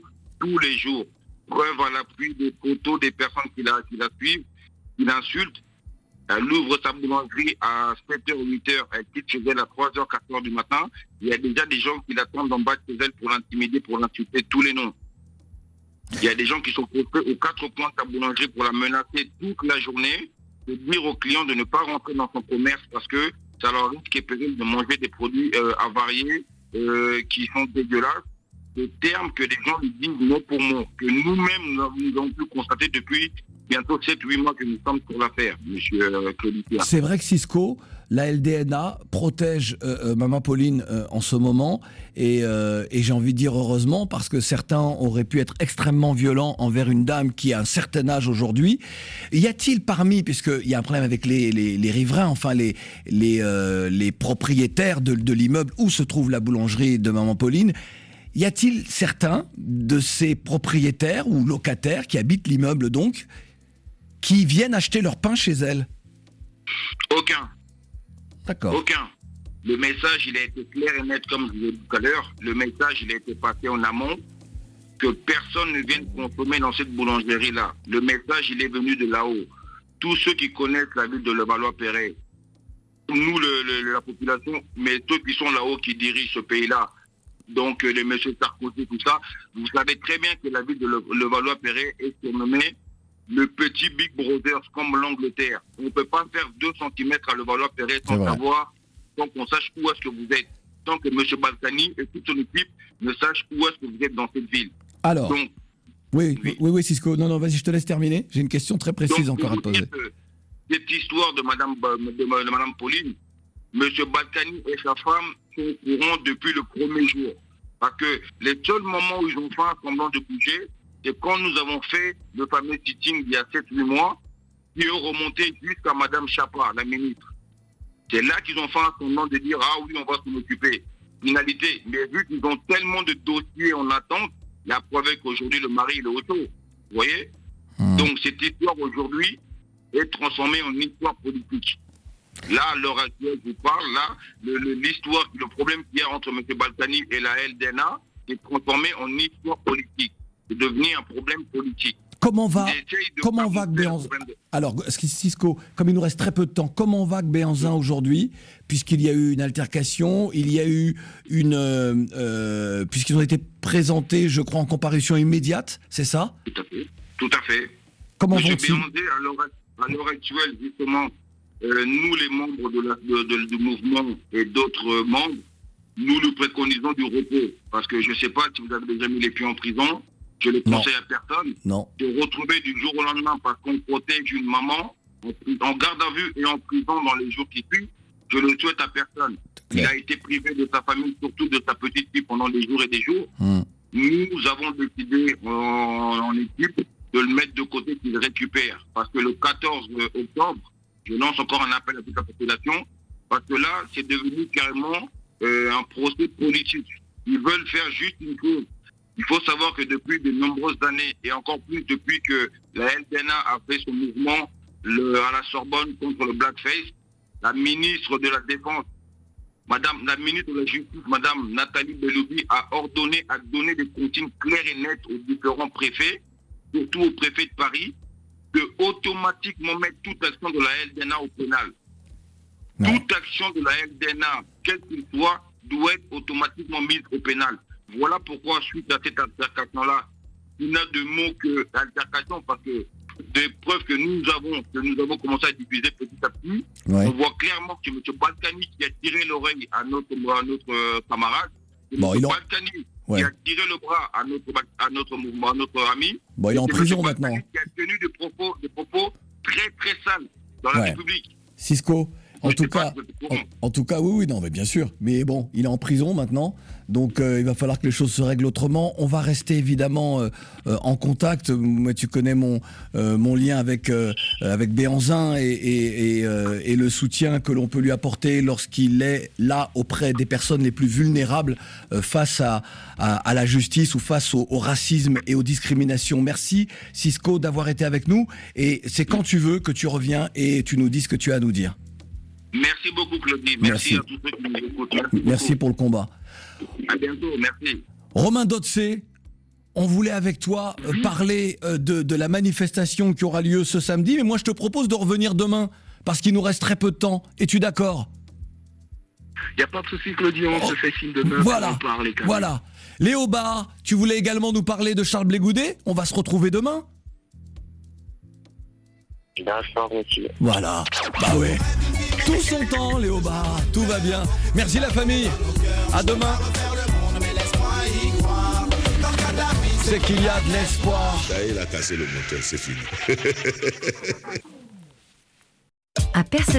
Preuve à l'appui des photos des personnes qui la suivent, qui l'insultent. Elle ouvre sa boulangerie à 7h, 8h, elle quitte chez elle à 3h, 4h du matin. Il y a déjà des gens qui l'attendent en bas de chez elle pour l'intimider, pour l'insulter, tous les noms. Il y a des gens qui sont postés aux 4 coins de sa boulangerie pour la menacer toute la journée, de dire aux clients de ne pas rentrer dans son commerce parce que ça leur risque et péril de manger des produits avariés qui sont dégueulasses. Des termes que les gens lui disent mot pour mot, que nous-mêmes nous avons pu constater depuis bientôt 7-8 mois que nous sommes sur l'affaire, monsieur Claudia. C'est vrai que Cisco, la LDNA protège Maman Pauline en ce moment et j'ai envie de dire heureusement parce que certains auraient pu être extrêmement violents envers une dame qui a un certain âge aujourd'hui. Y a-t-il parmi, puisqu'il y a un problème avec les riverains, enfin les propriétaires de l'immeuble où se trouve la boulangerie de Maman Pauline, y a-t-il certains de ces propriétaires ou locataires qui habitent l'immeuble donc, qui viennent acheter leur pain chez elle? Aucun. D'accord. Aucun. Le message, il a été clair et net, comme je l'ai dit tout à l'heure. Le message, il a été passé en amont, que personne ne vienne consommer dans cette boulangerie-là. Le message, il est venu de là-haut. Tous ceux qui connaissent la ville de Levallois-Perret, nous, la population, mais ceux qui sont là-haut, qui dirigent ce pays-là, donc les messieurs Sarkozy, tout ça, vous savez très bien que la ville de Levallois-Perret est surnommée le petit Big Brother, comme l'Angleterre. On ne peut pas faire 2 cm à Levallois-Perret sans savoir, sans qu'on sache où est-ce que vous êtes. Tant que M. Balkany et toute son équipe ne sachent où est-ce que vous êtes dans cette ville. Alors, donc, oui, Cisco. Non, vas-y, je te laisse terminer. J'ai une question très précise encore à te poser. cette histoire de Madame Pauline, M. Balkany et sa femme sont au courant depuis le premier jour. Parce que les seuls moments où ils ont fait un semblant de bouger, c'est quand nous avons fait le fameux sitting il y a 7-8 mois, qui ont remonté jusqu'à Madame Chapa, la ministre. C'est là qu'ils ont fait un semblant de dire « Ah oui, on va s'en occuper ». Finalité, mais vu qu'ils ont tellement de dossiers en attente, la preuve est qu'aujourd'hui, le mari il est auto. Vous voyez? Donc cette histoire aujourd'hui est transformée en histoire politique. Là, à l'heure actuelle, je vous parle, là, l'histoire, le problème qu'il y a entre M. Balkany et la LDNA est transformé en histoire politique. C'est devenu un problème politique. Comment va Béhanzin? Alors, Cisco, comme il nous reste très peu de temps, comment va Béhanzin aujourd'hui, puisqu'il y a eu une altercation, il y a eu puisqu'ils ont été présentés, je crois, en comparution immédiate, c'est ça? Tout à fait. Tout à fait. Comment vont-ils? Béhanzin, à l'heure actuelle, justement, nous, les membres du mouvement et d'autres membres, nous préconisons du repos. Parce que je ne sais pas si vous avez déjà mis les pieds en prison. Je ne le conseille à personne. Non. De retrouver du jour au lendemain parce qu'on protège une maman en garde à vue et en prison dans les jours qui suivent. Je le souhaite à personne. Il a été privé de sa famille, surtout de sa petite fille pendant des jours et des jours. Nous avons décidé en équipe de le mettre de côté, qu'il récupère. Parce que le 14 octobre, je lance encore un appel à toute la population. Parce que là, c'est devenu carrément un procès politique. Ils veulent faire juste une chose. Il faut savoir que depuis de nombreuses années, et encore plus depuis que la LDNA a fait son mouvement à la Sorbonne contre le blackface, la ministre de la Défense, la ministre de la Justice, Madame Nathalie Belloubi, a ordonné à donner des consignes claires et nettes aux différents préfets, surtout au préfet de Paris, de automatiquement mettre toute action de la LDNA au pénal. Toute action de la LDNA, quel qu'il soit, doit être automatiquement mise au pénal. Voilà pourquoi, suite à cette altercation-là, il n'a de mots que altercation, parce que des preuves que nous avons commencé à diffuser petit à petit, on voit clairement que M. Balkany qui a tiré l'oreille à notre camarade, Balkany qui a tiré le bras à notre ami, il est en prison maintenant. Qui a tenu des propos très très sales dans la République. Cisco, en tout cas, oui, non, mais bien sûr. Mais bon, il est en prison maintenant, donc il va falloir que les choses se règlent autrement. On va rester évidemment en contact. Moi, tu connais mon lien avec Béhanzin et le soutien que l'on peut lui apporter lorsqu'il est là auprès des personnes les plus vulnérables face à la justice ou face au racisme et aux discriminations. Merci Cisco d'avoir été avec nous. Et c'est quand tu veux que tu reviens et tu nous dis ce que tu as à nous dire. Merci beaucoup, Claudie. Merci à tous ceux qui nous écoutent. Merci pour le combat. À bientôt, merci. Romain Dotsé, on voulait avec toi parler de la manifestation qui aura lieu ce samedi, mais moi je te propose de revenir demain, parce qu'il nous reste très peu de temps. Es-tu d'accord? Il n'y a pas de souci, Claudie, on se fait signe demain. Voilà. Léo Bar, tu voulais également nous parler de Charles Blé Goudet? On va se retrouver demain. D'accord, monsieur. Voilà. Bah ouais. Tout son temps, Léo Bar. Tout va bien. Merci la famille. À demain. C'est qu'il y a de l'espoir. Ça y est, il a cassé le moteur, c'est fini.